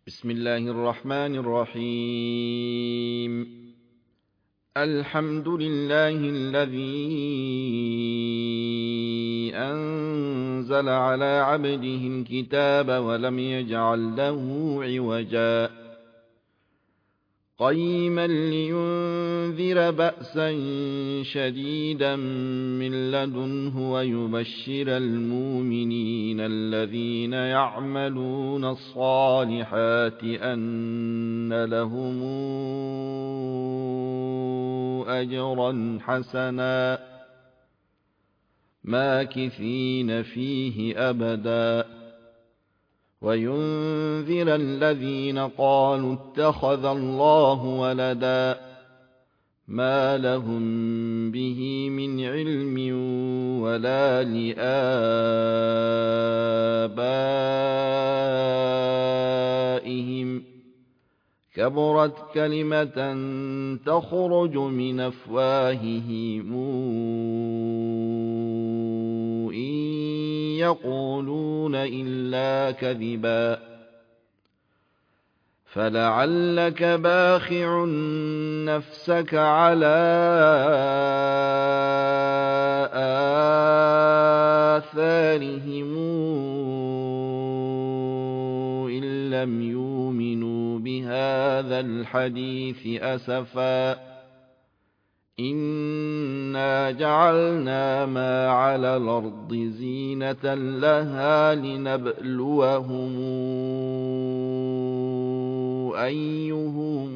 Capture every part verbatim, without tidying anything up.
بسم الله الرحمن الرحيم. الحمد لله الذي أنزل على عبده الكتاب ولم يجعل له عوجا قيما لينذر بأسا شديدا من لدنه ويبشر المؤمنين الذين يعملون الصالحات أن لهم أجرا حسنا ماكثين فيه أبدا وينذر الذين قالوا اتخذ الله ولدا ما لهم به من علم ولا لآبائهم كبرت كلمة تخرج من أفواههم إن يقولون إلا كذبا فلعلك باخع نفسك على آثارهم إن لم يؤمنوا بهذا الحديث أسفا إنا جعلنا ما على الأرض زينة لها لنبلوهم أيهم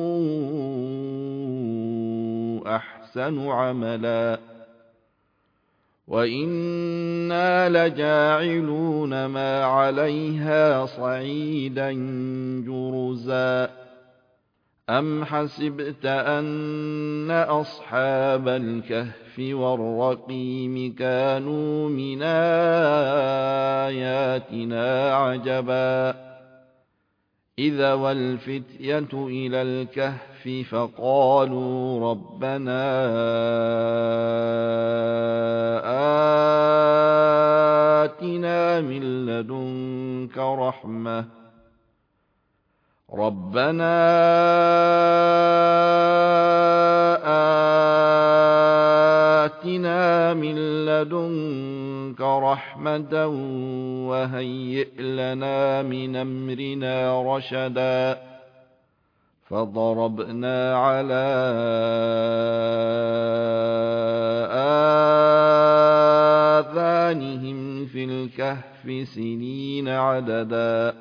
أحسن عملا وإنا لجاعلون ما عليها صعيدا جرزا أم حسبت أن أصحاب الكهف والرقيم كانوا من آياتنا عجبا إذا والفتية إلى الكهف فقالوا ربنا آتنا من لدنك رحمة ربنا آتنا من لدنك رحمة وهيئ لنا من أمرنا رشدا فضربنا على آذانهم في الكهف سنين عددا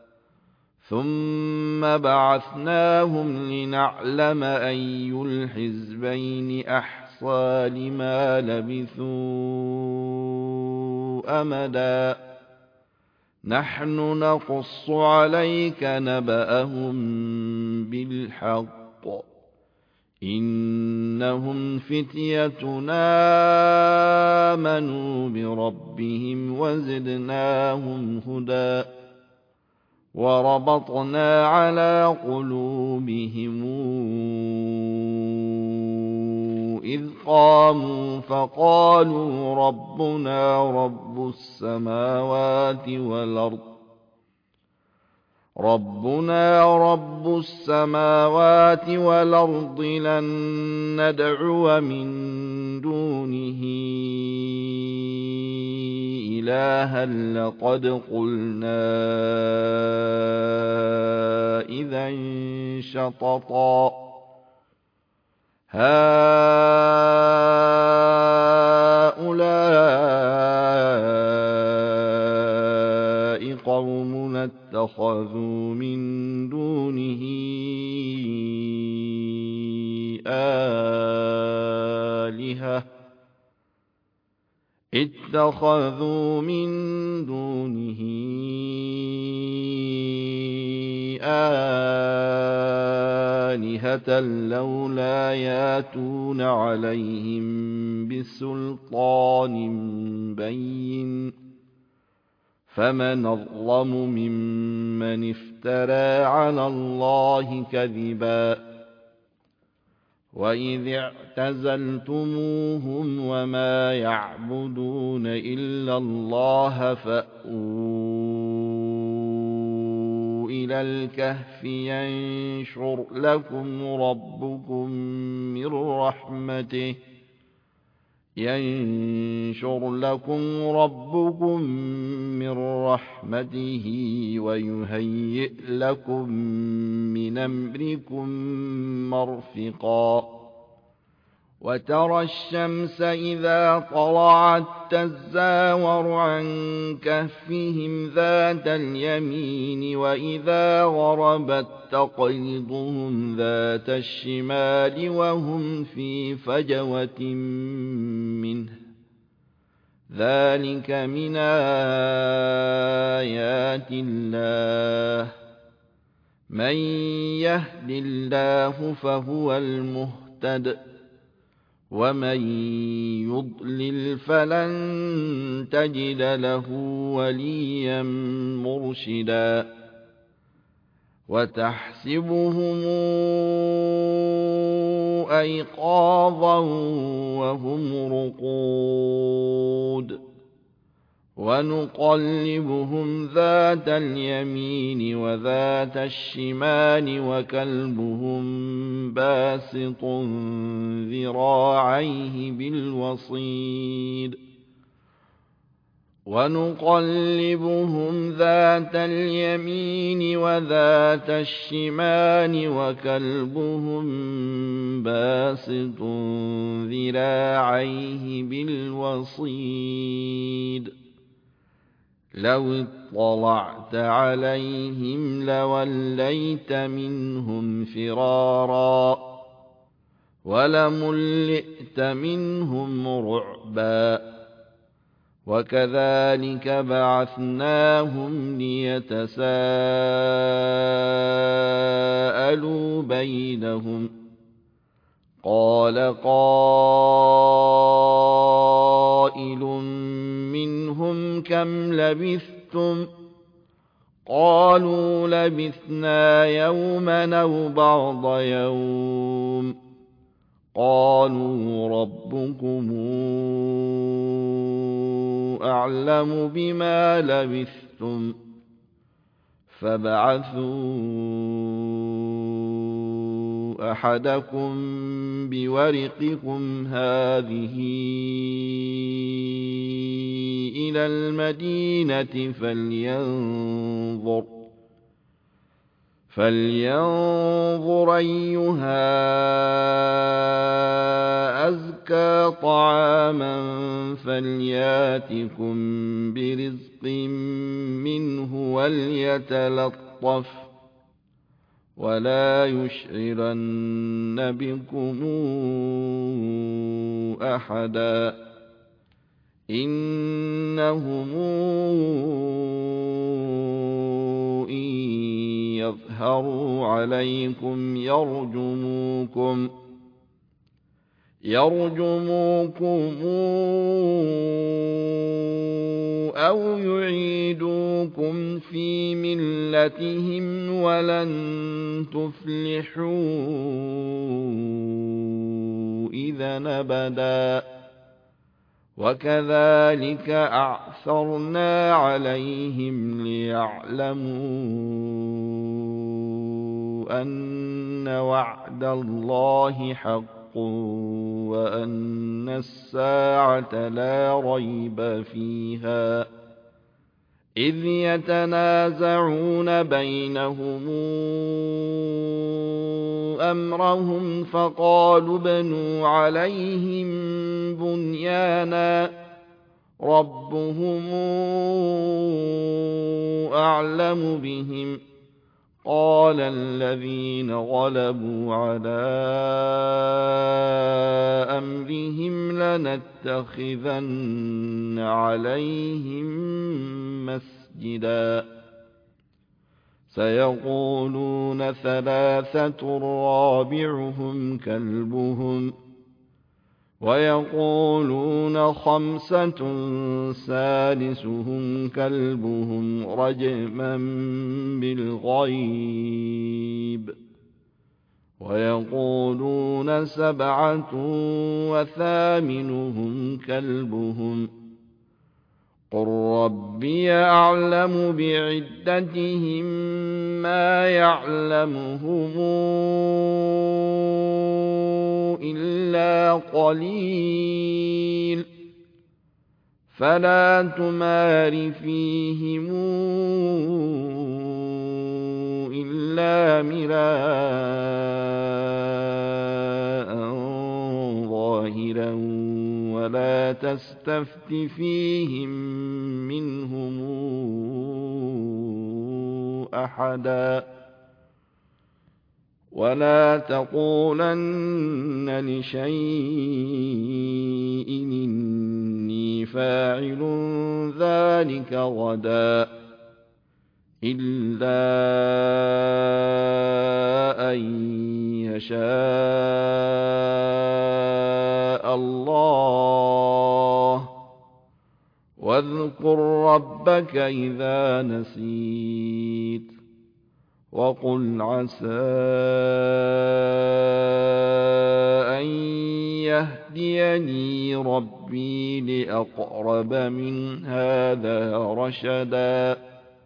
ثم بعثناهم لنعلم أي الحزبين أحصى لما لبثوا أمدا نحن نقص عليك نبأهم بالحق إنهم فتيتنا آمنوا بربهم وزدناهم هدى وربطنا على قلوبهم إذ قاموا فقالوا ربنا رب السماوات والأرض ربنا رب السماوات والأرض لن ندعو من دونه إلها لقد قلنا إذا شططا هؤلاء قومنا اتخذوا من دونه آلهة اتخذوا من دونه آلهة لولا ياتون عليهم بسلطان بين فمن أظلم ممن افترى على الله كذبا وإذ اعتزلتموهم وما يعبدون إلا الله فأووا إلى الكهف ينشر لكم ربكم من رحمته ينشر لكم ربكم من رحمته ويهيئ لكم من أمركم مرفقا وترى الشمس إذا طلعت تزاور عن كهفهم ذات اليمين وإذا غربت تقرضهم ذات الشمال وهم في فجوة منه ذلك من آيات الله من يهد الله فهو المهتد ومن يضلل فلن تجد له وليا مرشدا وتحسبهم أيقاظا وهم رقود ونقلبهم ذات اليمين وذات الشمال وكلبهم باسط ذراعيه بالوصيد ونقلبهم ذات اليمين وذات الشمال وكلبهم باسط ذراعيه بالوصيد لو اطلعت عليهم لوليت منهم فرارا ولملئت منهم رعبا وكذلك بعثناهم ليتساءلوا بينهم قال قائل منهم كم لبثتم قالوا لبثنا يوما أو بعض يوم قالوا ربكم أعلم بما لبثتم فابعثوا أحدكم بورقكم هذه إلى المدينة فلينظر فلينظر أيها أزكى طعاما فلياتكم برزق منه وليتلطف ولا يشعرن بكم أحدا إنهم إن يظهروا عليكم يرجموكم يرجموكم أو يعيدوكم في ملتهم ولن تفلحوا إذا أبدا وكذلك أعثرنا عليهم ليعلموا أن وعد الله حق وأن الساعة لا ريب فيها إذ يتنازعون بينهم أمرهم فقالوا ابنوا عليهم بنيانا ربهم أعلم بهم قال الذين غلبوا على أمرهم لنتخذن عليهم مسجدا سيقولون ثلاثة رابعهم كلبهم ويقولون خمسة سادسهم كلبهم رجما بالغيب ويقولون سبعة وثامنهم كلبهم قل ربي أعلم بعدتهم ما يعلمهم إلا قليل فلا تمار فيهم إلا مراء ظاهرا ولا تستفت فيهم منهم أحدا ولا تقولن لشيء إني فاعل ذلك غدا إلا أن يشاء الله واذكر ربك إذا نسيت وقل عسى أن يهديني ربي لأقرب من هذا رشدا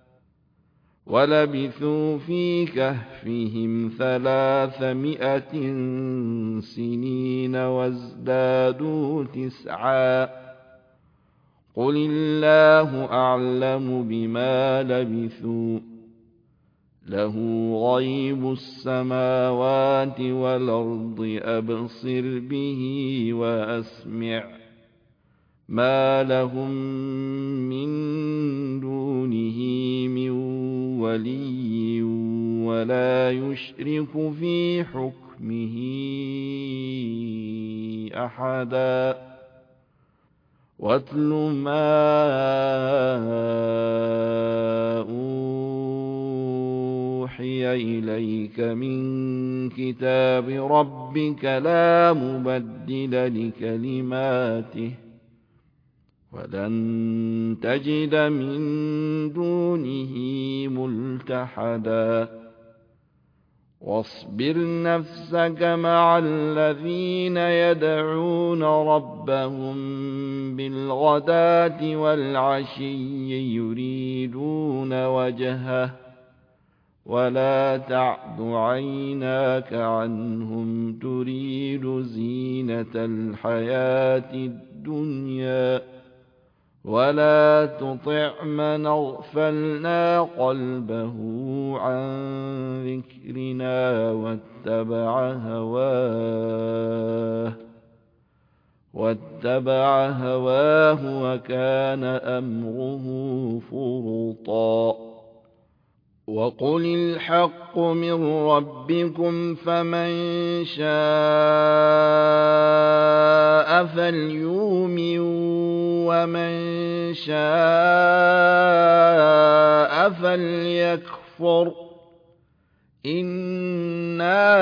ولبثوا في كهفهم ثلاثمائة سنين وازدادوا تسعا قل الله أعلم بما لبثوا له غيب السماوات والأرض أبصر به وأسمع ما لهم من دونه من ولي ولا يشرك في حكمه أحدا واتل ما أوحي إليك من كتاب ربك لا مبدل لكلماته ولن تجد من دونه ملتحدا واصبر نفسك مع الذين يدعون ربهم بالغداة والعشي يريدون وجهه ولا تعد عيناك عنهم تريد زينة الحياة الدنيا ولا تطع من أغفلنا قلبه عن ذكرنا واتبع هواه واتبع هواه وكان أمره فرطا وقل الحق من ربكم فمن شاء فليؤمن ومن شاء فليكفر إنا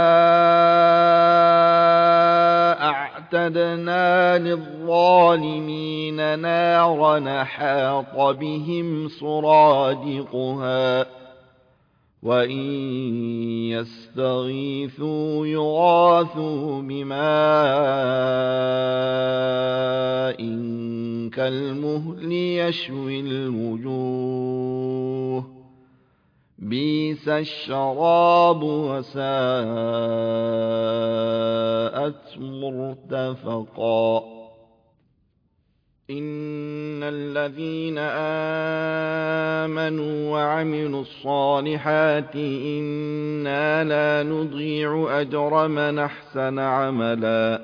أعتدنا للظالمين نارا أحاط بهم سرادقها وإن يستغيثوا يغاثوا بماء كالمهل يشوي الوجوه بئس الشراب وساءت مرتفقا إن الذين آمنوا وعملوا الصالحات إنا لا نضيع أجر من أحسن عملا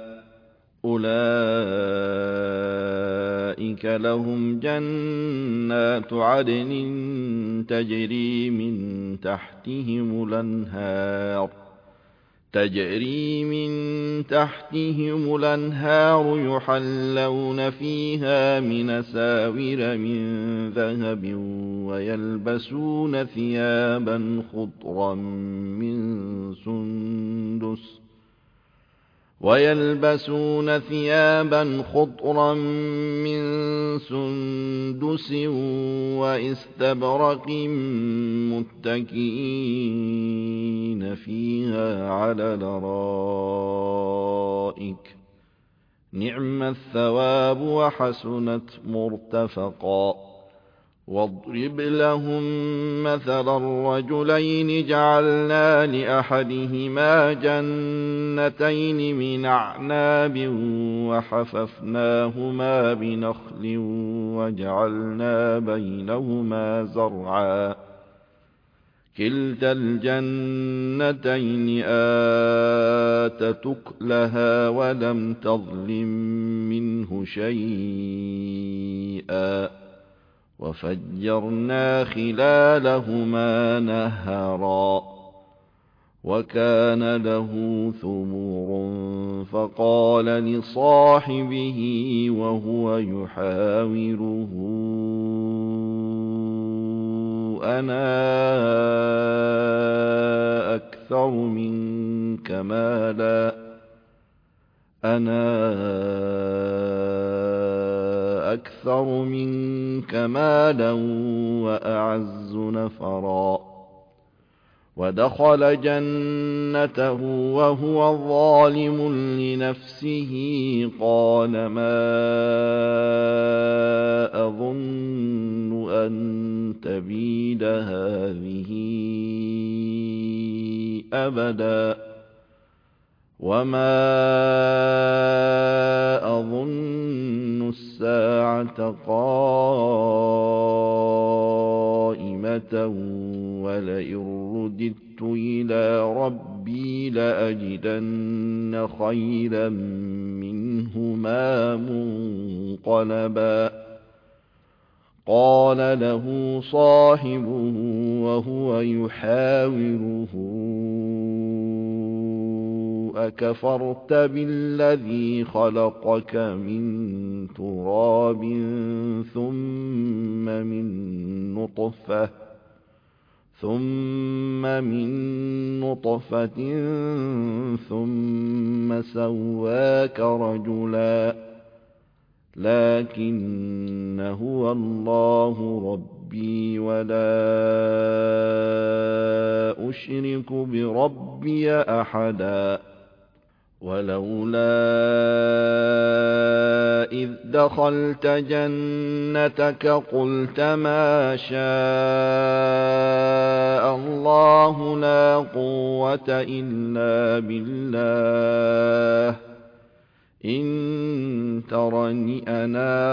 أولئك لهم جنات عدن تجري من تحتهم الأنهار تجري من تحتهم الأنهار يحلون فيها من أساور من ذهب ويلبسون ثيابا خضرا من سندس ويلبسون ثيابا خضرا من سندس واستبرق متكئين فيها على الأرائك نعم الثواب وحسنت مرتفقا واضرب لهم مثلا الرجلين جعلنا لأحدهما جنتين من أعناب وحففناهما بنخل وجعلنا بينهما زرعا كلتا الجنتين آتت أكلها ولم تظلم منه شيئا وفجرنا خلالهما نهرا وكان له ثمر فقال لصاحبه وهو يحاوره أنا أكثر منك مالا أنا أكثر منك مالا وأعز نفرا ودخل جنته وهو ظالم لنفسه قال ما أظن أن تبيد هذه أبدا وما أظن الساعة قائمة ولئن رددت إلى ربي لأجدن خيرا منهما منقلبا قال له صاحبه وهو يحاوره أكفرت بالذي خلقك من تراب ثم من نطفة ثم من نطفة ثم سواك رجلا لكن هو الله ربي ولا أشرك بربي أحدا ولولا إذ دخلت جنتك قلت ما شاء الله لا قوة إلا بالله إن ترني أنا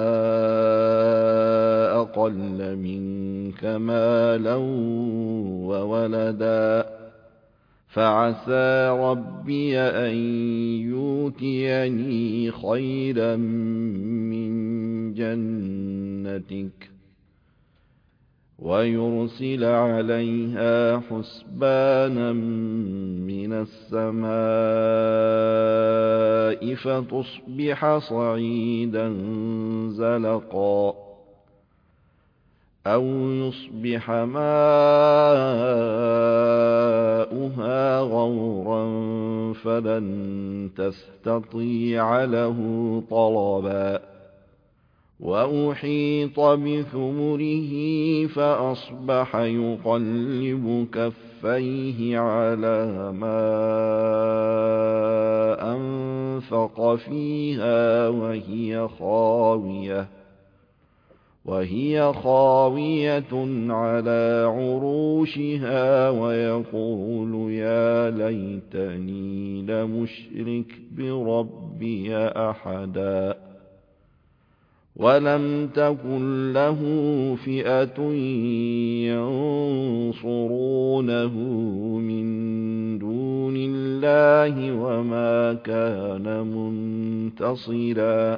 أقل منك مالا وولدا فعسى ربي أن يؤتيني خيرا من جنتك ويرسل عليها حسبانا من السماء فتصبح صعيدا زلقا أو يصبح ماؤها غورا فلن تستطيع له طلبا وأحيط بثمره فأصبح يقلب كفيه على ما أنفق فيها وهي خاوية وهي خاوية على عروشها ويقول يا ليتني لمشرك بربي أحدا ولم تكن له فئة ينصرونه من دون الله وما كان منتصرا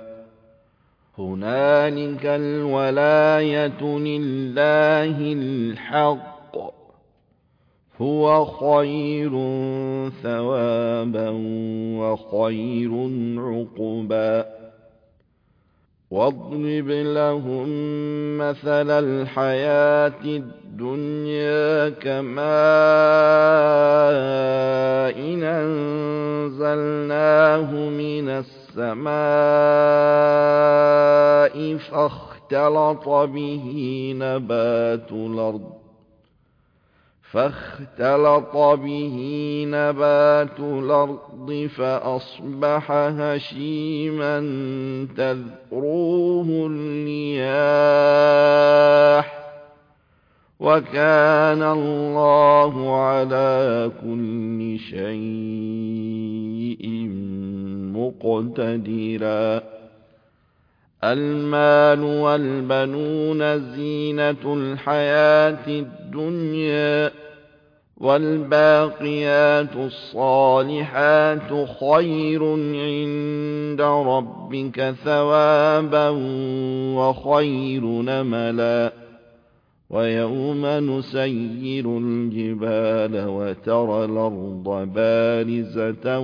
هنالك الولاية لله الحق هو خير ثوابا وخير عقبا واضرب لهم مثل الحياة الدنيا كماء إن أنزلناه من السماء فاختلط به نبات الأرض فاختلط به نبات الأرض فأصبح هشيما تذروه الرياح وكان الله على كل شيء مقتدرا. المال والبنون زينة الحياة الدنيا والباقيات الصالحات خير عند ربك ثوابا وخير نملا. ويوم نسير الجبال وترى الأرض بارزة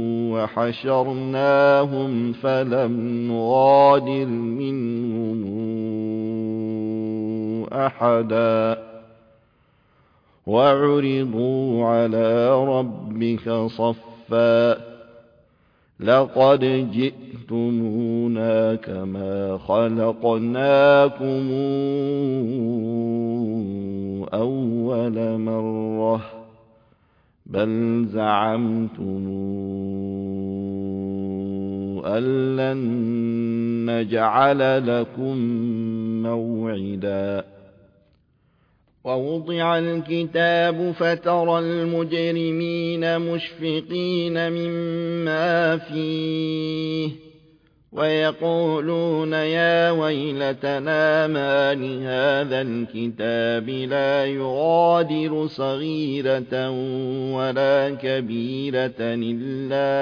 وحشرناهم فلم نغادر منهم أحدا وعرضوا على ربك صفا لقد جئتمونا كما خلقناكم أول مرة بل زعمتم أن لن نجعل لكم موعدا. ووضع الكتاب فترى المجرمين مشفقين مما فيه ويقولون يا ويلتنا ما لهذا الكتاب لا يغادر صغيرة ولا كبيرة إلا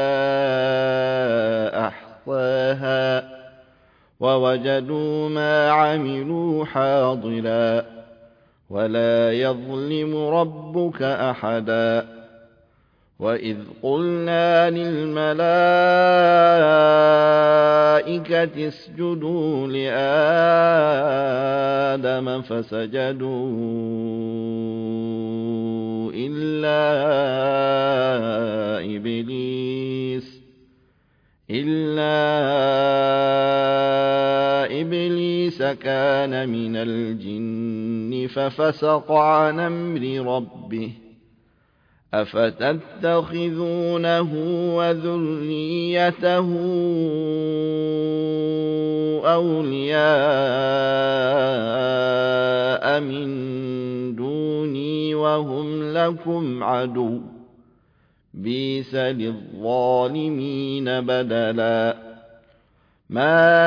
أحصاها ووجدوا ما عملوا حاضرا ولا يظلم ربك أحدا. وإذ قلنا للملائكة اسجدوا لآدم فسجدوا إلا إبليس إلا إبليس كان من الجن ففسق عن أمر ربه أفتتخذونه وذريته أولياء من دوني وهم لكم عدو بئس للظالمين بدلا. ما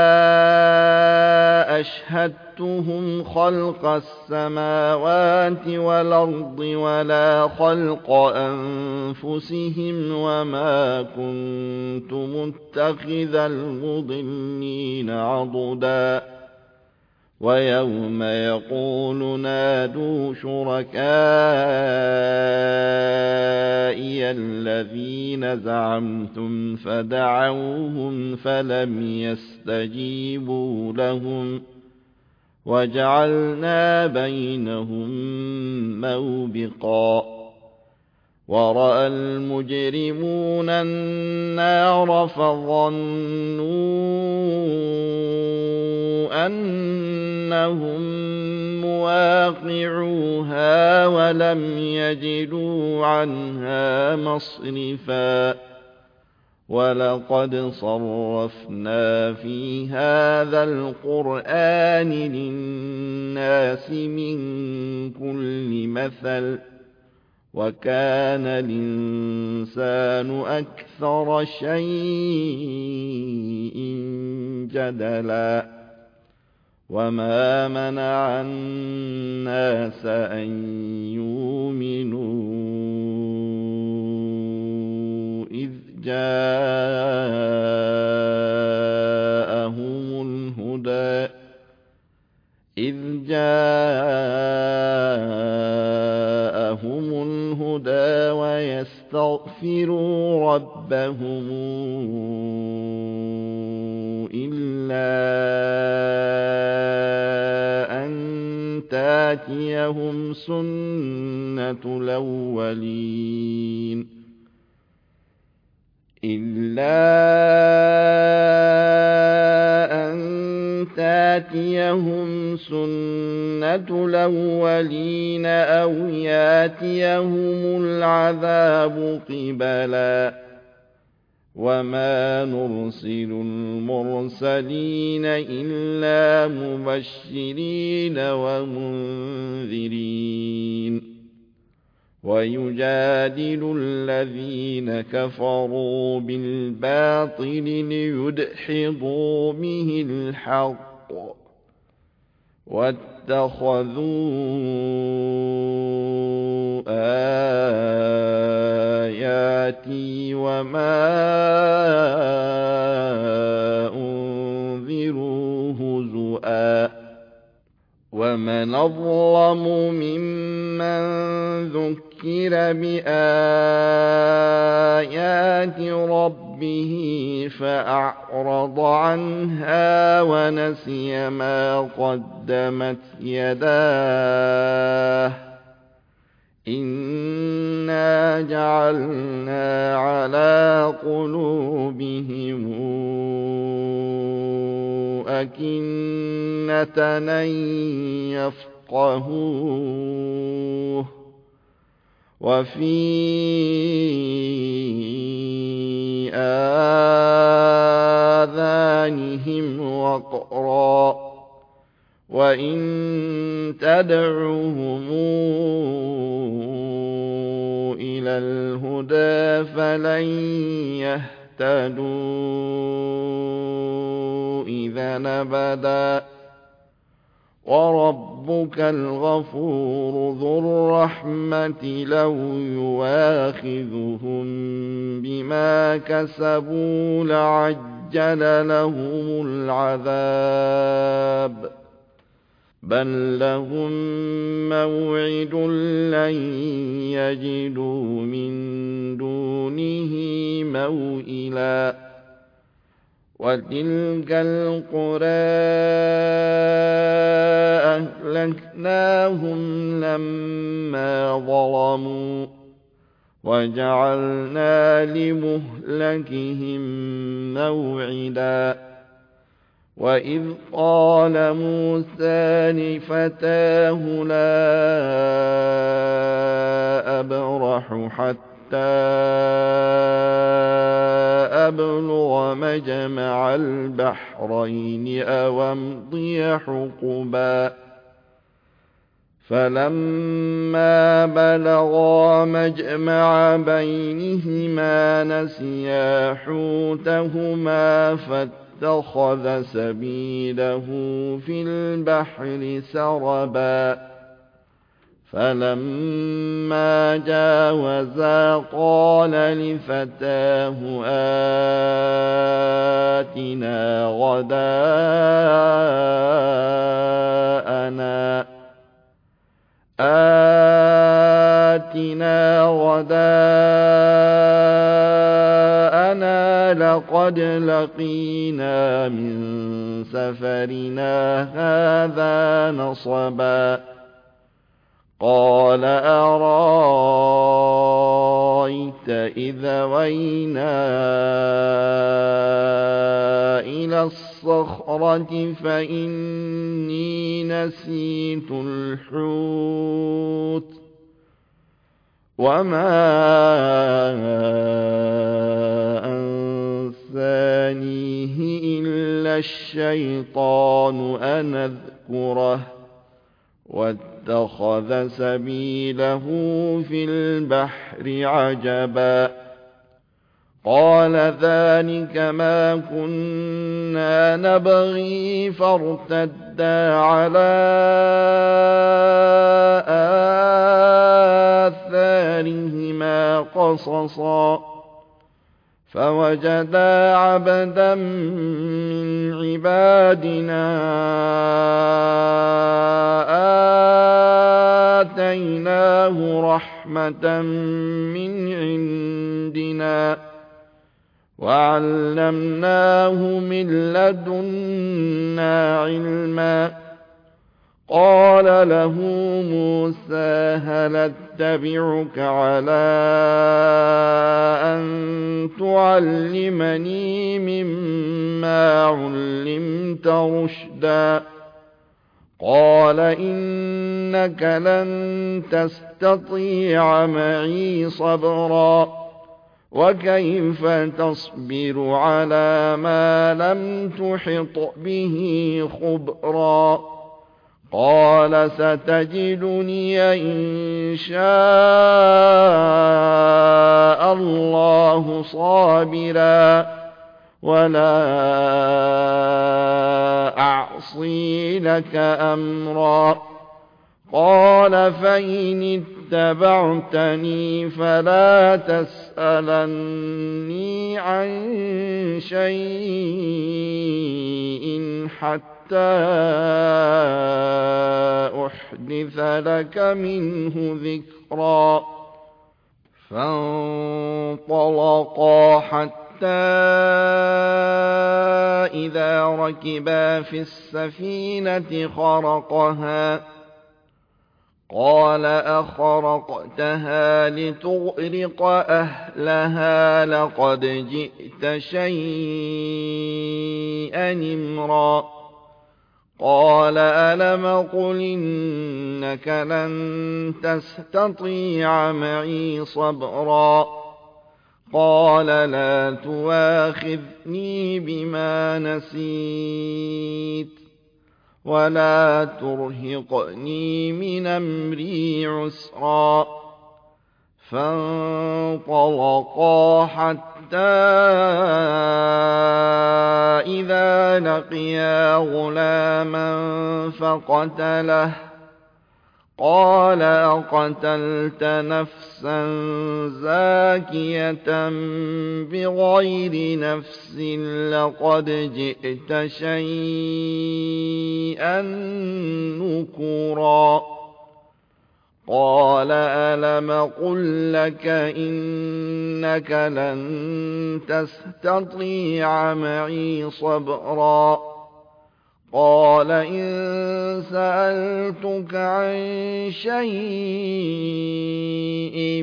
أشهدتهم خلق السماوات والأرض ولا خلق أنفسهم وما كنت متخذ المضلين عضدا. ويوم يقول نادوا شركائي الذين زعمتم فدعوهم فلم يستجيبوا لهم وجعلنا بينهم موبقا. ورأى المجرمون النار فظنوا أنهم مواقعوها ولم يجدوا عنها مصرفا. ولقد صرفنا في هذا القرآن للناس من كل مثل وكان الإنسان أكثر شيء جدلا. وما منع الناس أن يؤمنوا إذ جاءهم الهدى إذ جاءهم الهدى ويستغفروا ربهم إلا أن تأتيهم سنة الأولين إلا أن ياتيهم سنة الأولين أو ياتيهم العذاب قبلا وما نرسل المرسلين إلا مبشرين ومنذرين ويجادل الذين كفروا بالباطل ليدحضوا به الحق واتخذوا آياتي وما أنذروا هزؤا ومن أظلم ممن ذكر بآيات ربه فأعرض عنها ونسي ما قدمت يداه إنا جعلنا على قلوبهم أكنة أن يفقهوه وفي آذانهم وقرا وإن تدعوهم إلى الهدى فلن يهتدوا إذا أبدا وربك الغفور ذو الرحمة لو يواخذهم بما كسبوا لعجل لهم العذاب بل لهم موعد لن يجدوا من دونه موئلا وتلك القرى أهلكناهم لما ظلموا وجعلنا لمهلكهم موعدا وإذ قال موسى لفتاه لا أبرح حتى أبلغ مجمع البحرين أو أمضي حقبا فلما بلغا مجمع بينهما نسيا حوتهما فاتخذ سبيله في البحر سربا فلما جاوزا قال لفتاه آتنا غداءنا آتنا غداءنا لقد لقينا من سفرنا هذا نصبا قال أرأيت إذا وينا إلى الصخرة فإني نسيت الحوت وما أنسانيه إلا الشيطان أن أذكره واتخذ سبيله في البحر عجبا قال ذلك ما كنا نبغي فارتدا على آثارهما قصصا فوجدا عبدا من عبادنا آتيناه رحمة من عندنا وعلمناه من لدنا علما قال له موسى هل أتبعك على أن تعلمني مما علمت رشدا قال إنك لن تستطيع معي صبرا وكيف تصبر على ما لم تحط به خبرا قال ستجدني إن شاء الله صابرا ولا أعصي لك أمرا قال فإن اتبعتني فلا تسألني عن شيء حتى أحدث لك منه ذكرا فانطلقا حتى إذا ركبا في السفينة خرقها قال أخرقتها لتغرق أهلها لقد جئت شيئا إمرا قال ألم قل إنك لن تستطيع معي صبرا قال لا تواخذني بما نسيت ولا ترهقني من أمري عسرا فانطلقا حتى إذا لقيا غلاما فقتله قال أقتلت نفسا زاكية بغير نفس لقد جئت شيئا نكرا قال ألم قل لك إنك لن تستطيع معي صبرا قال إن سألتك عن شيء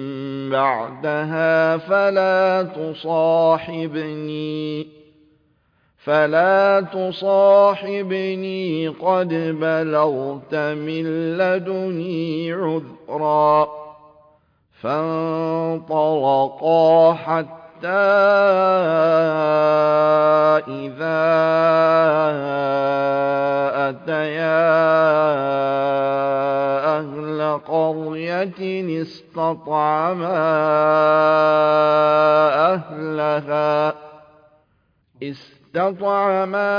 بعدها فلا تصاحبني فلا تصاحبني قد بلغت من لدني عذرا فانطلقا حتى إذا أتيا أهل قرية استطعما أهلها استطعما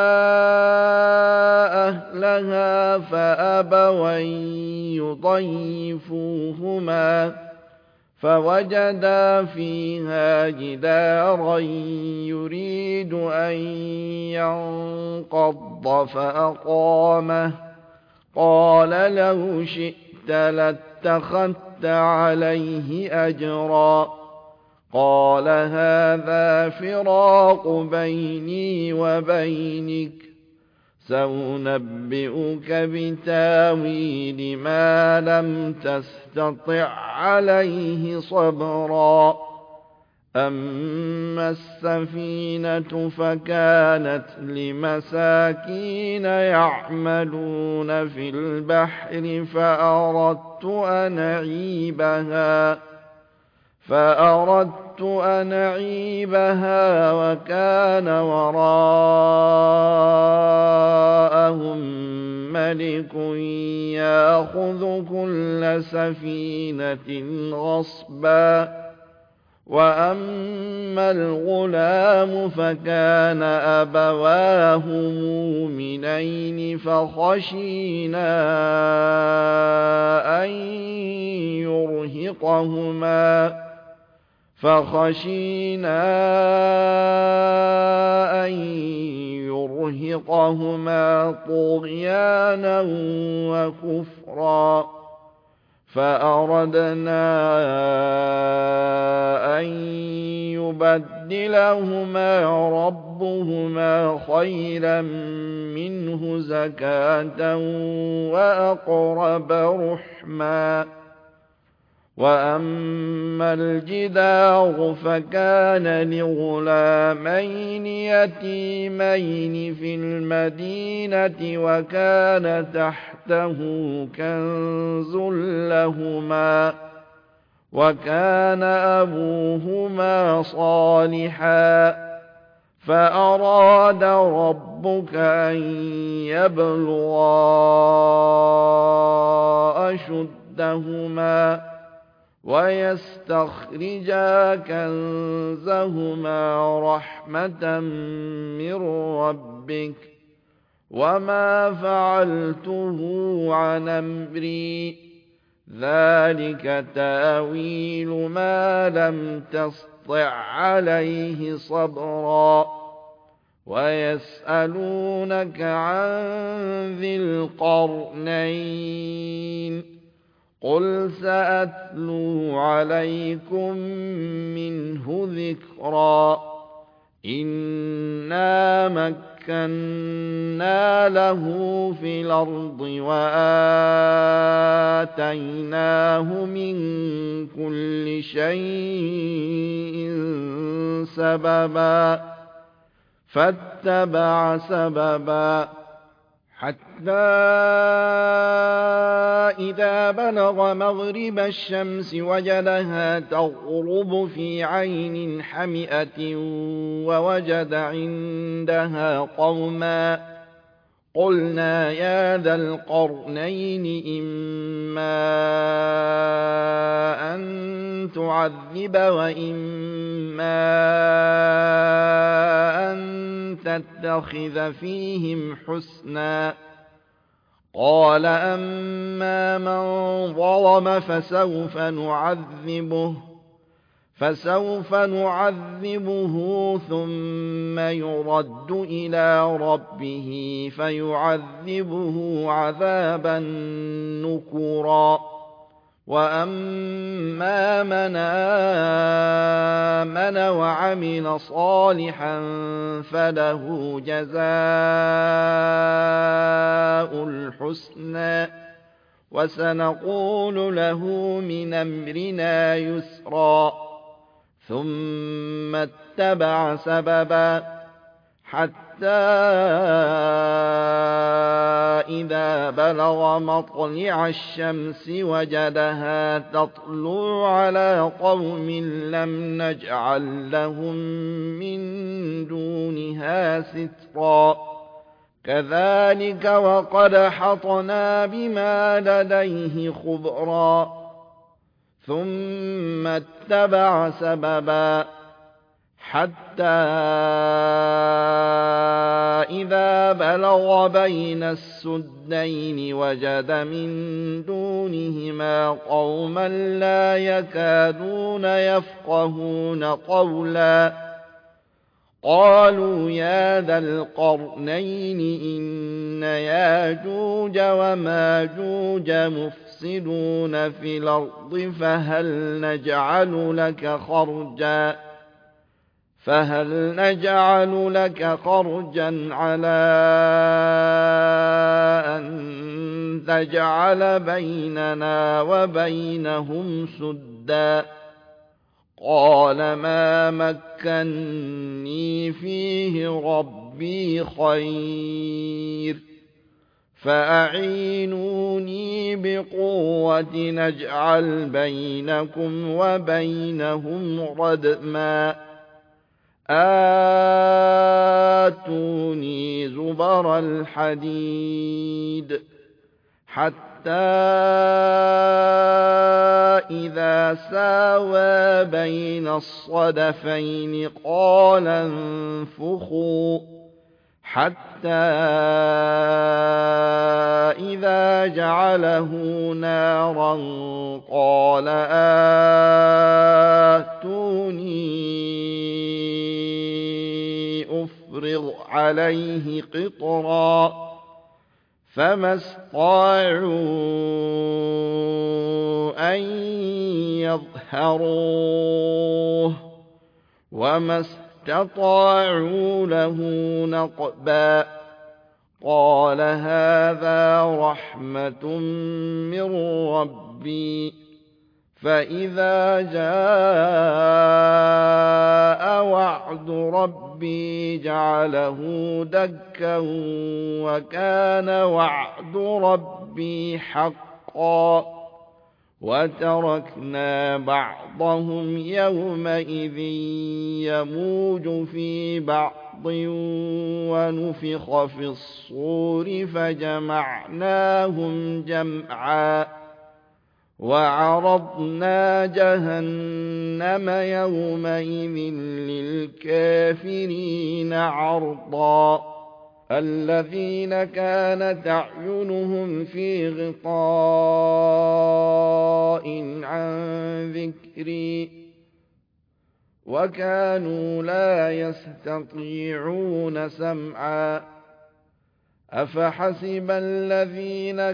أهلها فأبوا أن يضيفوهما فوجدا فيها جدارا يريد أن ينقض فأقامه قال لو شئت لاتخذت عليه أجرا قال هذا فراق بيني وبينك سأنبئك بتاويل ما لم تستطع عليه صبرا أما السفينة فكانت لمساكين يعملون في البحر فأردت أن أعيبها فأردت أن أعيبها وكان وراءهم ملك يأخذ كل سفينة غصبا وأما الغلام فكان أبواه مؤمنين فخشينا أن يرهقهما فخشينا أن يرهقهما طغيانا وكفرا فأردنا أن يبدلهما ربهما خيرا منه زكاة وأقرب رحما وأما الجدار فكان لغلامين يتيمين في المدينة وكان تحته كنز لهما وكان أبوهما صالحا فأراد ربك أن يبلغا أشدهما ويستخرجا كنزهما رحمة من ربك وما فعلته عن أمري ذلك تأويل ما لم تسطع عليه صبرا ويسألونك عن ذي القرنين قل سأتلو عليكم منه ذكرا إنا مكنا له في الأرض وآتيناه من كل شيء سببا فاتبع سببا حتى إذا بلغ مغرب الشمس وجدها تغرب في عين حمئة ووجد عندها قوما قلنا يا ذا القرنين إما أن تعذب وإما أن تتخذ فيهم حسنا قال أما من ظلم فسوف نعذبه فسوف نعذبه ثم يرد إلى ربه فيعذبه عذابا نكرا وأما من آمن وعمل صالحا فله جزاء الحسنى وسنقول له من أمرنا يسرا ثم اتبع سببا حتى إذا بلغ مطلع الشمس وجدها تطلع على قوم لم نجعل لهم من دونها سترا كذلك وقد حطنا بما لديه خبرا ثم اتبع سببا حتى إذا بلغ بين السدين وجد من دونهما قوما لا يكادون يفقهون قولا قالوا يا ذا القرنين إن ياجوج وماجوج مفسدون في الأرض فهل نجعل لك خرجا فهل نجعل لك خرجا على أن تجعل بيننا وبينهم سدا قال ما مكني فيه ربي خير فأعينوني بقوة نجعل بينكم وبينهم ردما آتوني زبر الحديد حتى إذا ساوى بين الصدفين قال انفخوا حتى إذا جعله نارا قال آتوني أفرغ عليه قطرا فما استطاعوا أن يظهروه وما استطاعوا له نقبا قال هذا رحمة من ربي فإذا جاء وعد ربي جعله دكا وكان وعد ربي حقا وتركنا بعضهم يومئذ يموج في بعض ونفخ في الصور فجمعناهم جمعا وعرضنا جهنم يومئذ للكافرين عرضا الذين كانت أعينهم في غطاء عن ذكري وكانوا لا يستطيعون سمعا أفحسب الذين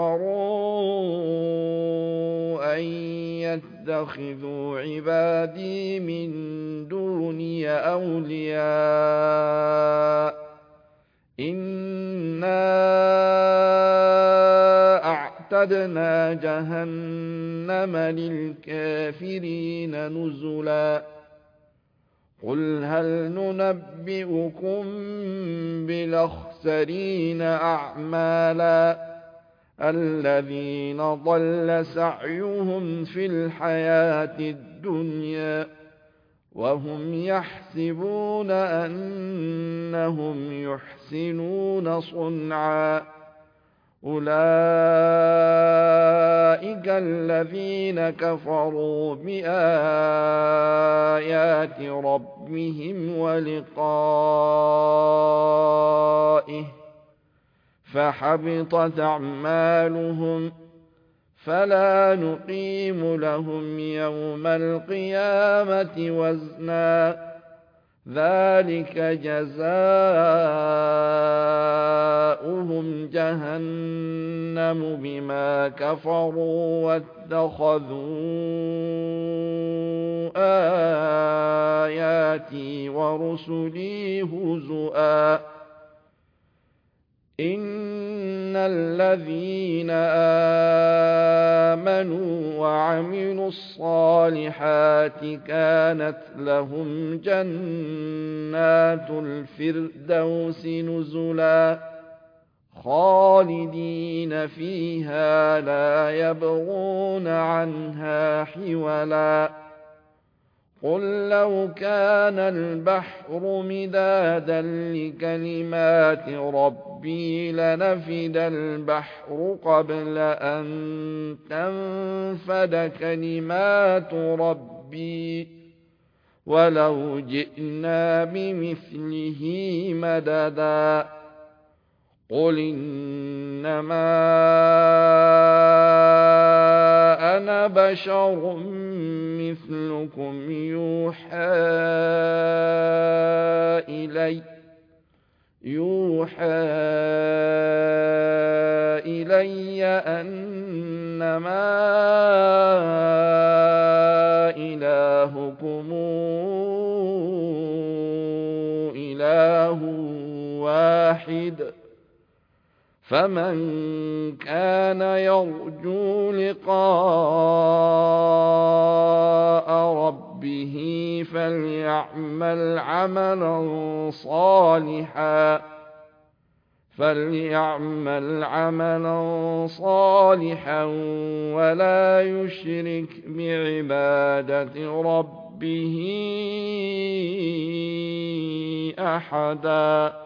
كفروا أن يتخذوا عبادي من دوني أولياء إنا أعتدنا جهنم للكافرين نزلا قل هل ننبئكم بالأخسرين أعمالا الذين ضل سعيهم في الحياة الدنيا وهم يحسبون أنهم يحسنون صنعا أولئك الذين كفروا بآيات ربهم ولقائه فحبطت أعمالهم فلا نقيم لهم يوم القيامة وزنا ذلك جزاؤهم جهنم بما كفروا واتخذوا آياتي ورسلي هزؤا إن الذين آمنوا وعملوا الصالحات كانت لهم جنات الفردوس نزلا خالدين فيها لا يبغون عنها حولا قل لو كان البحر مدادا لكلمات ربي لنفد البحر قبل أن تنفد كلمات ربي ولو جئنا بمثله مددا قل إنما أنا بشر مثلكم يوحى إلي يوحى إلي أنما إلهكم إله واحد فمن كان يرجو لقاء ربه فليعمل عملا صالحا فليعمل عملا صالحا ولا يشرك بعبادة ربه أحدا